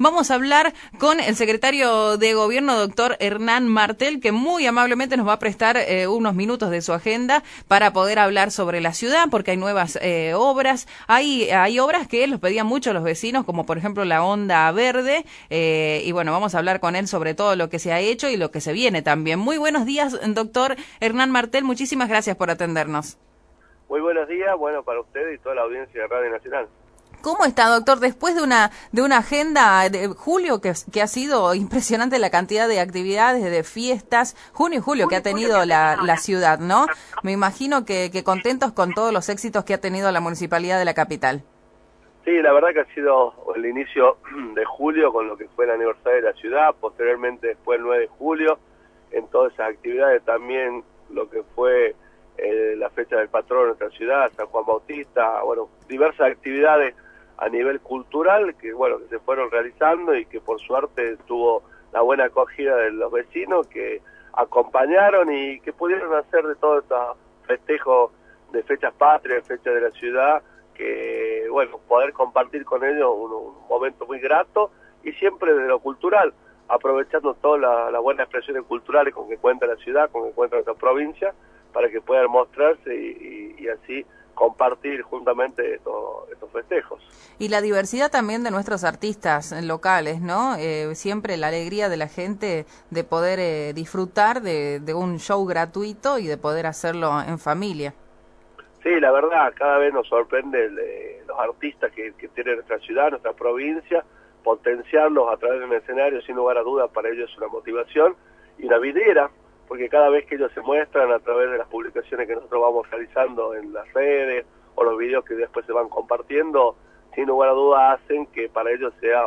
Vamos a hablar con el secretario de Gobierno, doctor Hernán Martel, que muy amablemente nos va a prestar unos minutos de su agenda para poder hablar sobre la ciudad, porque hay nuevas obras. Hay obras que los pedían mucho los vecinos, como por ejemplo la Onda Verde, y bueno, vamos a hablar con él sobre todo lo que se ha hecho y lo que se viene también. Muy buenos días, doctor Hernán Martel, muchísimas gracias por atendernos. Muy buenos días, bueno, para usted y toda la audiencia de Radio Nacional. ¿Cómo está, doctor? Después de una agenda de julio que ha sido impresionante la cantidad de actividades, de fiestas, junio y julio que ha tenido la ciudad, ¿no? Me imagino que contentos con todos los éxitos que ha tenido la municipalidad de la capital. Sí, la verdad que ha sido el inicio de julio con lo que fue el aniversario de la ciudad, posteriormente después el 9 de julio, en todas esas actividades también lo que fue la fecha del patrón de nuestra ciudad, San Juan Bautista, bueno, diversas actividades a nivel cultural que bueno que se fueron realizando y que por suerte tuvo la buena acogida de los vecinos que acompañaron y que pudieron hacer de todos estos festejos de fechas patrias, fechas de la ciudad, que bueno, poder compartir con ellos un momento muy grato y siempre de lo cultural, aprovechando todas las buenas expresiones culturales con que cuenta la ciudad, con que cuenta nuestra provincia, para que puedan mostrarse y así compartir juntamente estos festejos. Y la diversidad también de nuestros artistas locales, ¿no? Siempre la alegría de la gente de poder disfrutar de un show gratuito y de poder hacerlo en familia. Sí, la verdad, cada vez nos sorprende los artistas que tiene nuestra ciudad, nuestra provincia, potenciarlos a través de un escenario, sin lugar a dudas, para ellos es una motivación y una vidriera, porque cada vez que ellos se muestran a través de las publicaciones que nosotros vamos realizando en las redes o los videos que después se van compartiendo, sin lugar a dudas hacen que para ellos sea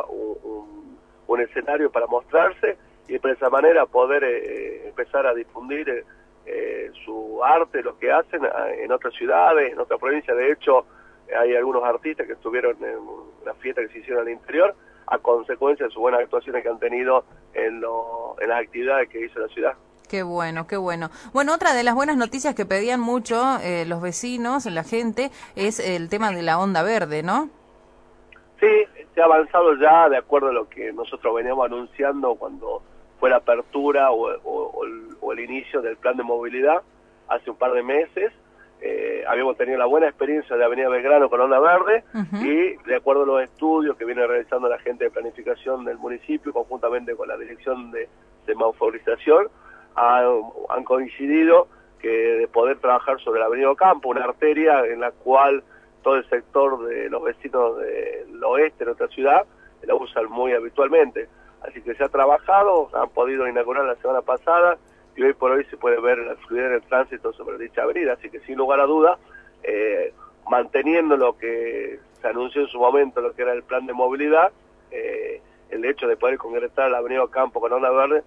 un escenario para mostrarse y de esa manera poder empezar a difundir su arte, lo que hacen en otras ciudades, en otras provincias. De hecho, hay algunos artistas que estuvieron en la fiesta que se hicieron al interior a consecuencia de sus buenas actuaciones que han tenido en las actividades que hizo la ciudad. Qué bueno, qué bueno. Bueno, otra de las buenas noticias que pedían mucho los vecinos, la gente, es el tema de la Onda Verde, ¿no? Sí, se ha avanzado ya de acuerdo a lo que nosotros veníamos anunciando cuando fue la apertura o el inicio del plan de movilidad hace un par de meses. Habíamos tenido la buena experiencia de Avenida Belgrano con Onda Verde y de acuerdo a los estudios que viene realizando la gente de planificación del municipio conjuntamente con la dirección de semaforización, han coincidido que de poder trabajar sobre la Avenida Ocampo, una arteria en la cual todo el sector de los vecinos del oeste de nuestra ciudad la usan muy habitualmente. Así que se ha trabajado, han podido inaugurar la semana pasada y hoy por hoy se puede ver la fluidez del tránsito sobre dicha avenida. Así que sin lugar a duda, manteniendo lo que se anunció en su momento, lo que era el plan de movilidad, el hecho de poder concretar la Avenida Ocampo con Onda Verde,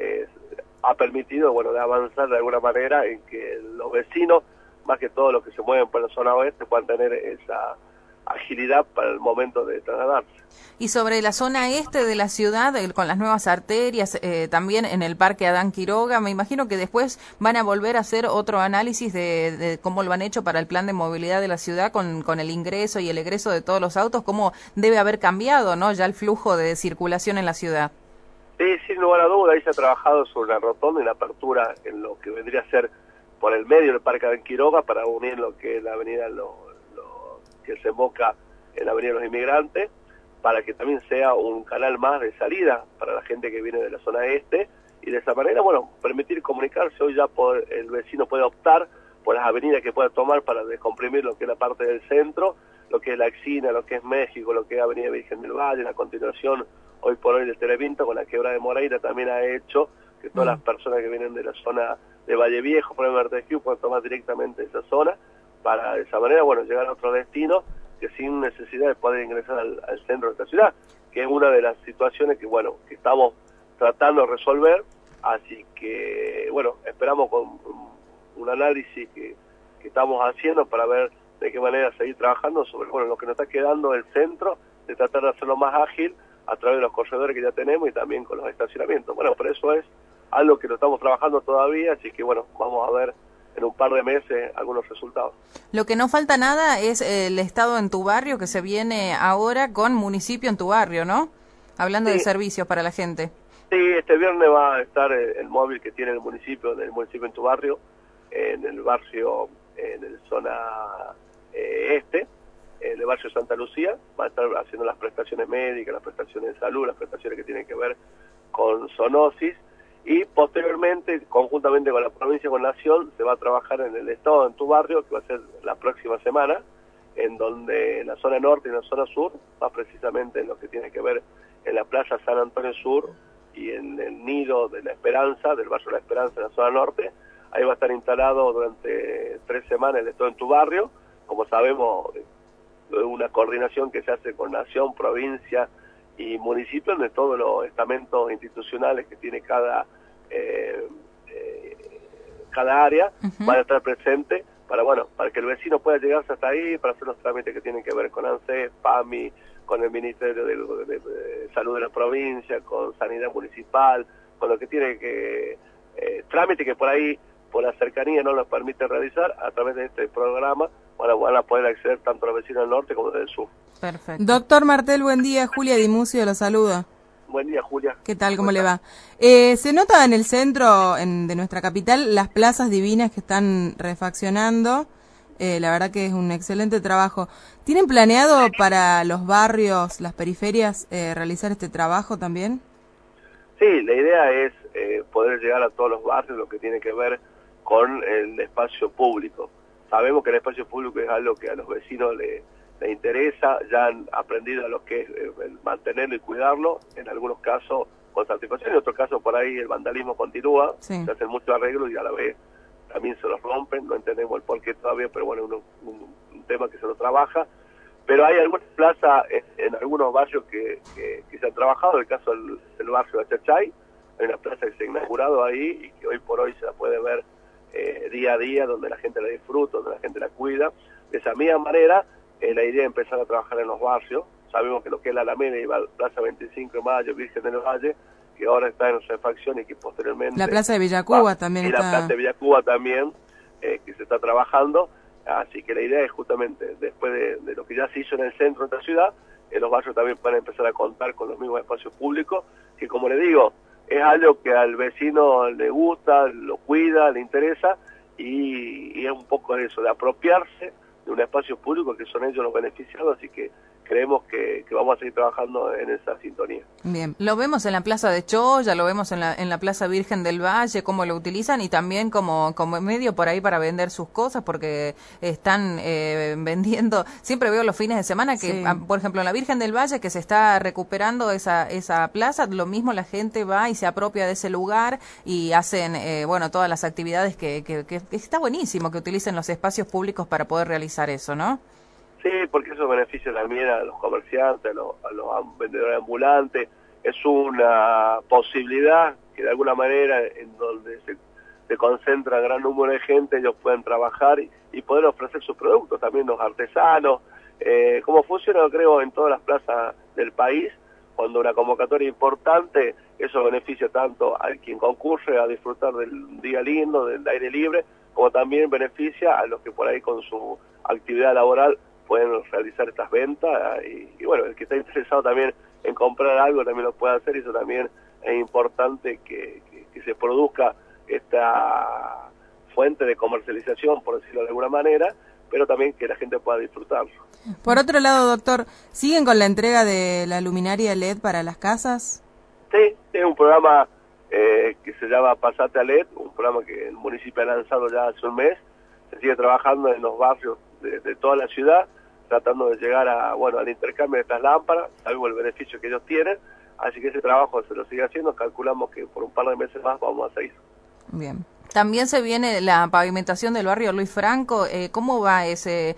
ha permitido, bueno, de avanzar de alguna manera en que los vecinos, más que todos los que se mueven por la zona oeste, puedan tener esa agilidad para el momento de trasladarse. Y sobre la zona este de la ciudad, con las nuevas arterias, también en el Parque Adán Quiroga, me imagino que después van a volver a hacer otro análisis de cómo lo han hecho para el plan de movilidad de la ciudad con el ingreso y el egreso de todos los autos, cómo debe haber cambiado, ¿no?, ya el flujo de circulación en la ciudad. Sí, sin lugar a duda, ahí se ha trabajado sobre la rotonda y la apertura en lo que vendría a ser por el medio del Parque Adán Quiroga para unir lo que es la avenida que se emboca en la avenida de los Inmigrantes, para que también sea un canal más de salida para la gente que viene de la zona este y de esa manera, bueno, permitir comunicarse. Hoy ya el vecino puede optar por las avenidas que pueda tomar para descomprimir lo que es la parte del centro, lo que es la Exina, lo que es México, lo que es Avenida Virgen del Valle, la continuación hoy por hoy del Televinto con la quebrada de Moreira también ha hecho que todas las personas que vienen de la zona de Valle Viejo, por ejemplo, Artejiu, puedan tomar directamente esa zona para de esa manera, bueno, llegar a otro destino que sin necesidad de poder ingresar al centro de esta ciudad, que es una de las situaciones que, bueno, que estamos tratando de resolver. Así que, bueno, esperamos con un análisis que estamos haciendo para ver de qué manera seguir trabajando sobre, bueno, lo que nos está quedando del centro, de tratar de hacerlo más ágil a través de los corredores que ya tenemos y también con los estacionamientos. Bueno, por eso es algo que lo estamos trabajando todavía, así que bueno, vamos a ver en un par de meses algunos resultados. Lo que no falta nada es el estado en tu barrio, que se viene ahora con municipio en tu barrio, ¿no? hablando de servicios para la gente. Sí, este viernes va a estar el móvil que tiene el municipio en tu barrio, en el barrio, en el zona este, en el barrio Santa Lucía. Va a estar haciendo las prestaciones médicas, las prestaciones de salud, las prestaciones que tienen que ver con zoonosis, y posteriormente, conjuntamente con la provincia, con Nación, se va a trabajar en el estado, en tu barrio, que va a ser la próxima semana, en donde en la zona norte y en la zona sur, más precisamente en lo que tiene que ver en la Plaza San Antonio Sur y en el Nido de la Esperanza, del barrio La Esperanza en la zona norte. Ahí va a estar instalado durante 3 semanas el estado en tu barrio. Como sabemos, una coordinación que se hace con Nación, provincia y municipio, de todos los estamentos institucionales que tiene cada área, van a estar presentes para que el vecino pueda llegarse hasta ahí, para hacer los trámites que tienen que ver con ANSES, PAMI, con el Ministerio de Salud de la provincia, con Sanidad Municipal, con lo que tiene que trámite que por ahí, por la cercanía, no nos permite realizar. A través de este programa van a poder acceder tanto los vecinos del norte como del sur. Perfecto. Doctor Martel, buen día. Julia Di Muzio lo saluda. Buen día, Julia. ¿Qué tal? ¿Cómo le va? Se nota en el centro de nuestra capital las plazas divinas que están refaccionando. La verdad que es un excelente trabajo. ¿Tienen planeado para los barrios, las periferias, realizar este trabajo también? Sí, la idea es poder llegar a todos los barrios, lo que tiene que ver con el espacio público. Sabemos que el espacio público es algo que a los vecinos le interesa, ya han aprendido a lo que es el mantenerlo y cuidarlo, en algunos casos con satisfacción, en otros casos por ahí el vandalismo continúa, sí. Se hacen muchos arreglos y a la vez también se los rompen, no entendemos el porqué todavía, pero bueno, un tema que se lo trabaja. Pero hay algunas plazas en algunos barrios que se han trabajado, en el caso del barrio de Chachay, hay una plaza que se ha inaugurado ahí y que hoy por hoy se la puede ver día a día, donde la gente la disfruta, donde la gente la cuida. De esa misma manera, la idea es empezar a trabajar en los barrios. Sabemos que lo que es la Alameda y la Plaza 25 de Mayo, Virgen del Valle, que ahora está en refacción y que posteriormente... La Plaza de Villacuba también está... Y la Plaza de Villacuba también, que se está trabajando. Así que la idea es justamente, después de lo que ya se hizo en el centro de esta ciudad, los barrios también van a empezar a contar con los mismos espacios públicos, que como le digo, es algo que al vecino le gusta, lo cuida, le interesa, y es un poco eso, de apropiarse de un espacio público que son ellos los beneficiados, así que creemos que vamos a seguir trabajando en esa sintonía. Bien, lo vemos en la Plaza de Choya, lo vemos en la Plaza Virgen del Valle, cómo lo utilizan, y también como medio por ahí para vender sus cosas, porque están vendiendo, siempre veo los fines de semana que, sí. Por ejemplo, en la Virgen del Valle, que se está recuperando esa plaza, lo mismo la gente va y se apropia de ese lugar y hacen, todas las actividades que está buenísimo que utilicen los espacios públicos para poder realizar eso, ¿no? Sí, porque eso beneficia también a los comerciantes, a los vendedores ambulantes. Es una posibilidad que de alguna manera, en donde se concentra gran número de gente, ellos pueden trabajar y poder ofrecer sus productos, también los artesanos. Como funciona, creo, en todas las plazas del país, cuando una convocatoria importante, eso beneficia tanto a quien concurre a disfrutar del día lindo, del aire libre, como también beneficia a los que por ahí con su actividad laboral pueden realizar estas ventas y bueno, el que está interesado también en comprar algo también lo puede hacer, y eso también es importante que se produzca esta fuente de comercialización, por decirlo de alguna manera, pero también que la gente pueda disfrutarlo. Por otro lado, doctor, ¿siguen con la entrega de la luminaria LED para las casas? Sí, es un programa que se llama Pasate a LED, un programa que el municipio ha lanzado ya hace un mes. Se sigue trabajando en los barrios de toda la ciudad, tratando de llegar al intercambio de estas lámparas, sabemos el beneficio que ellos tienen, así que ese trabajo se lo sigue haciendo, calculamos que por un par de meses más vamos a seguir. Bien. También se viene la pavimentación del barrio Luis Franco. ¿Cómo va esa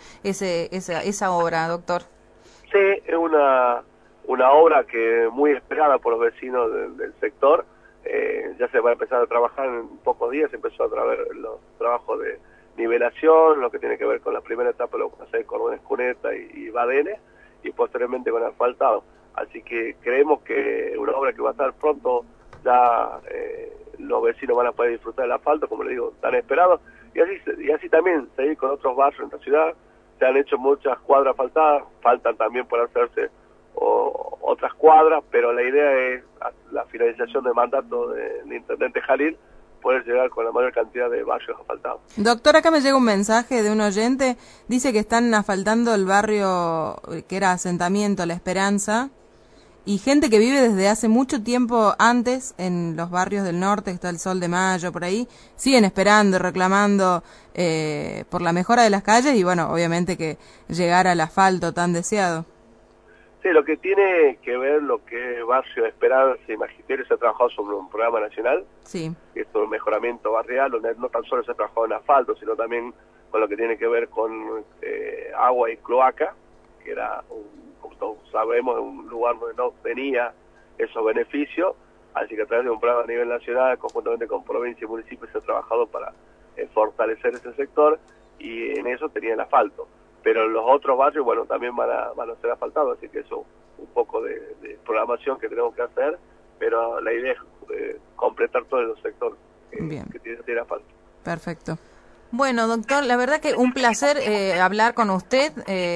obra, doctor? Sí, es una obra que muy esperada por los vecinos del sector. Ya se va a empezar a trabajar en pocos días, se empezó a traer los trabajos de nivelación, lo que tiene que ver con la primera etapa, lo que va a hacer Cordones Cuneta y Badenes, y posteriormente con asfaltado. Así que creemos que una obra que va a estar pronto, ya los vecinos van a poder disfrutar del asfalto, como le digo, tan esperado, y así también seguir con otros barrios en la ciudad. Se han hecho muchas cuadras asfaltadas, faltan también por hacerse otras cuadras, pero la idea es, a la finalización del mandato del intendente Jalil, poder llegar con la mayor cantidad de barrios asfaltados. Doctor, acá me llega un mensaje de un oyente, dice que están asfaltando el barrio que era asentamiento La Esperanza, y gente que vive desde hace mucho tiempo antes en los barrios del norte, está el Sol de Mayo, por ahí, siguen esperando, reclamando por la mejora de las calles y bueno, obviamente que llegar al asfalto tan deseado. Sí, lo que tiene que ver lo que es Barrio Esperanza y Magisterio se ha trabajado sobre un programa nacional, sí, que es un mejoramiento barrial, donde no tan solo se ha trabajado en asfalto, sino también con lo que tiene que ver con agua y cloaca, que era, como todos sabemos, un lugar donde no tenía esos beneficios, así que a través de un programa a nivel nacional, conjuntamente con provincia y municipios, se ha trabajado para fortalecer ese sector, y en eso tenía el asfalto. Pero los otros barrios, bueno, también van a ser asfaltados, así que eso un poco de programación que tenemos que hacer, pero la idea es completar todos los sectores que tiene asfalto. Perfecto. Bueno, doctor, la verdad que un placer hablar con usted.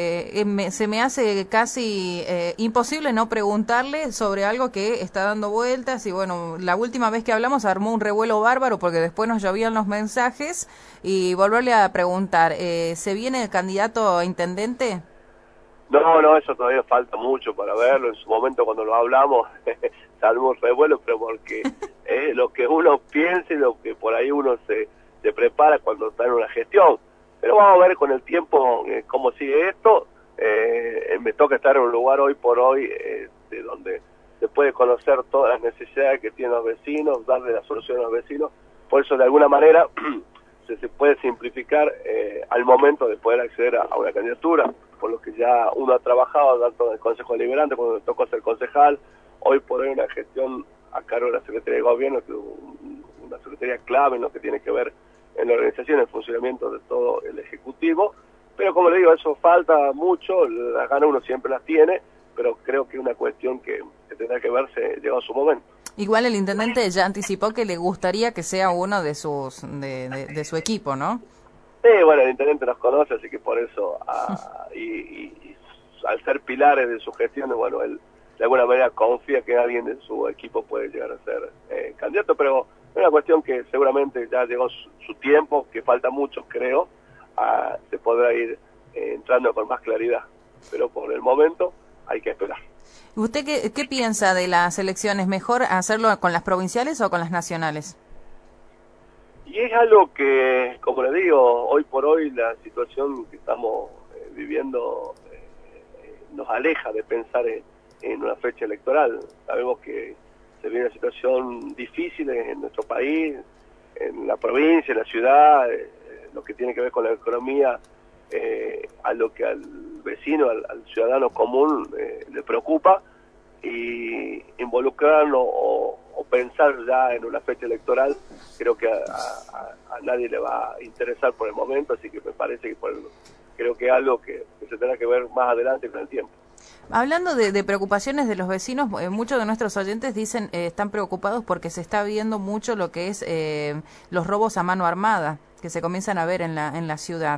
Se me hace casi imposible no preguntarle sobre algo que está dando vueltas y bueno, la última vez que hablamos armó un revuelo bárbaro porque después nos llovían los mensajes y volverle a preguntar, ¿se viene el candidato a intendente? No, eso todavía falta mucho para verlo. En su momento cuando lo hablamos salvo un revuelo, pero porque lo que uno piensa y lo que por ahí uno se prepara cuando está en una gestión. Pero vamos a ver con el tiempo cómo sigue esto. Me toca estar en un lugar hoy por hoy de donde se puede conocer todas las necesidades que tienen los vecinos, darle la solución a los vecinos. Por eso de alguna manera se puede simplificar al momento de poder acceder a una candidatura, por lo que ya uno ha trabajado tanto en el Consejo Deliberante cuando me tocó ser concejal, hoy por hoy una gestión a cargo de la Secretaría de Gobierno, que es una secretaría clave en lo que tiene que ver en la organización, el funcionamiento de todo el Ejecutivo, pero como le digo, eso falta mucho, las ganas uno siempre las tiene, pero creo que es una cuestión que tendrá que verse llegado su momento. Igual el intendente ya anticipó que le gustaría que sea uno de sus de su equipo, ¿no? Sí, bueno, el intendente nos conoce, así que por eso, y al ser pilares de su gestión, bueno, él de alguna manera confía que alguien de su equipo puede llegar a ser candidato, pero es una cuestión que seguramente ya llegó su tiempo, que falta mucho, creo, se podrá ir entrando con más claridad, pero por el momento hay que esperar. ¿Usted qué piensa de las elecciones? ¿Mejor hacerlo con las provinciales o con las nacionales? Y es algo que, como le digo, hoy por hoy la situación que estamos viviendo nos aleja de pensar en una fecha electoral. Sabemos que se viene una situación difícil en nuestro país, en la provincia, en la ciudad, lo que tiene que ver con la economía, a lo que al vecino, al ciudadano común le preocupa, y involucrarlo o pensar ya en una fecha electoral creo que a nadie le va a interesar por el momento, así que me parece que creo que es algo que se tendrá que ver más adelante con el tiempo. Hablando de preocupaciones de los vecinos, muchos de nuestros oyentes dicen están preocupados porque se está viendo mucho lo que es los robos a mano armada que se comienzan a ver en la ciudad.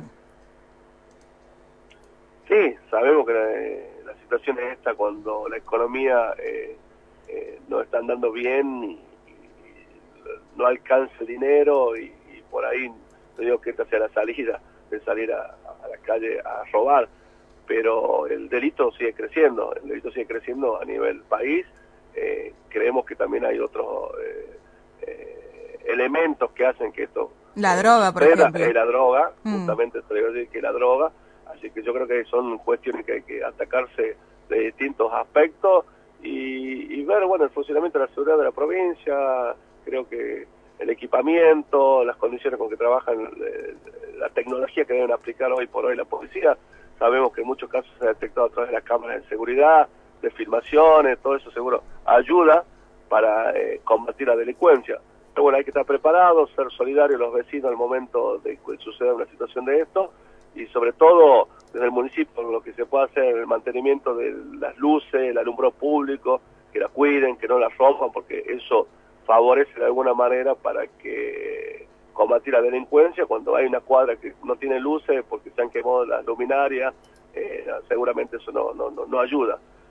Sí, sabemos que la situación es esta cuando la economía no está andando bien y no alcanza el dinero y por ahí no digo que esta sea la salida de salir a la calle a robar, pero el delito sigue creciendo, a nivel país. Creemos que también hay otros elementos que hacen que esto... La droga, por ejemplo. La droga, justamente te digo que la droga, así que yo creo que son cuestiones que hay que atacarse de distintos aspectos y ver, bueno, el funcionamiento de la seguridad de la provincia. Creo que el equipamiento, las condiciones con que trabajan, la tecnología que deben aplicar hoy por hoy la policía. Sabemos que en muchos casos se ha detectado a través de las cámaras de seguridad, de filmaciones, todo eso seguro ayuda para combatir la delincuencia. Pero bueno, hay que estar preparados, ser solidarios los vecinos al momento de que suceda una situación de esto, y sobre todo desde el municipio lo que se pueda hacer en el mantenimiento de las luces, el alumbrado público, que la cuiden, que no las rompan, porque eso favorece de alguna manera para que combatir la delincuencia. Cuando hay una cuadra que no tiene luces porque se han quemado las luminarias, seguramente eso no ayuda.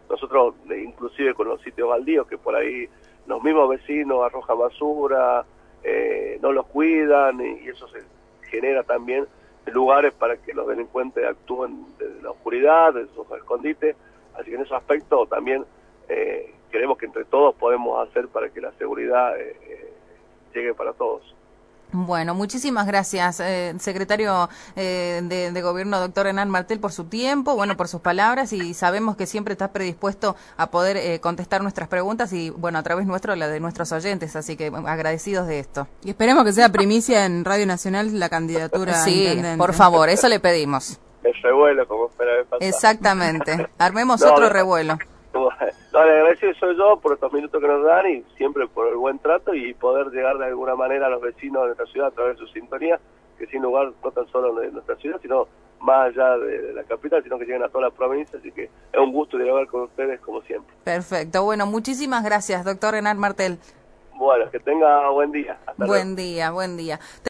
nosotros inclusive con los sitios baldíos, que por ahí los mismos vecinos arrojan basura, no los cuidan, y eso se genera también lugares para que los delincuentes actúen desde la oscuridad, desde sus escondites. Así que en ese aspecto también creemos que entre todos podemos hacer para que la seguridad llegue para todos. Bueno, muchísimas gracias, secretario de Gobierno, doctor Hernán Martel, por su tiempo, bueno, por sus palabras, y sabemos que siempre está predispuesto a poder contestar nuestras preguntas y, bueno, a través nuestro, la de nuestros oyentes, así que agradecidos de esto. Y esperemos que sea primicia en Radio Nacional la candidatura a intendente. Por favor, eso le pedimos. El revuelo, como espera el pasado. Exactamente, armemos otro revuelo. No, le agradecido soy yo por estos minutos que nos dan y siempre por el buen trato y poder llegar de alguna manera a los vecinos de nuestra ciudad a través de su sintonía, que sin lugar no tan solo de nuestra ciudad, sino más allá de la capital, sino que lleguen a toda la provincia, así que es un gusto dialogar con ustedes como siempre. Perfecto, bueno, muchísimas gracias, doctor Hernán Martel. Bueno, que tenga buen día. Hasta luego. Buen día.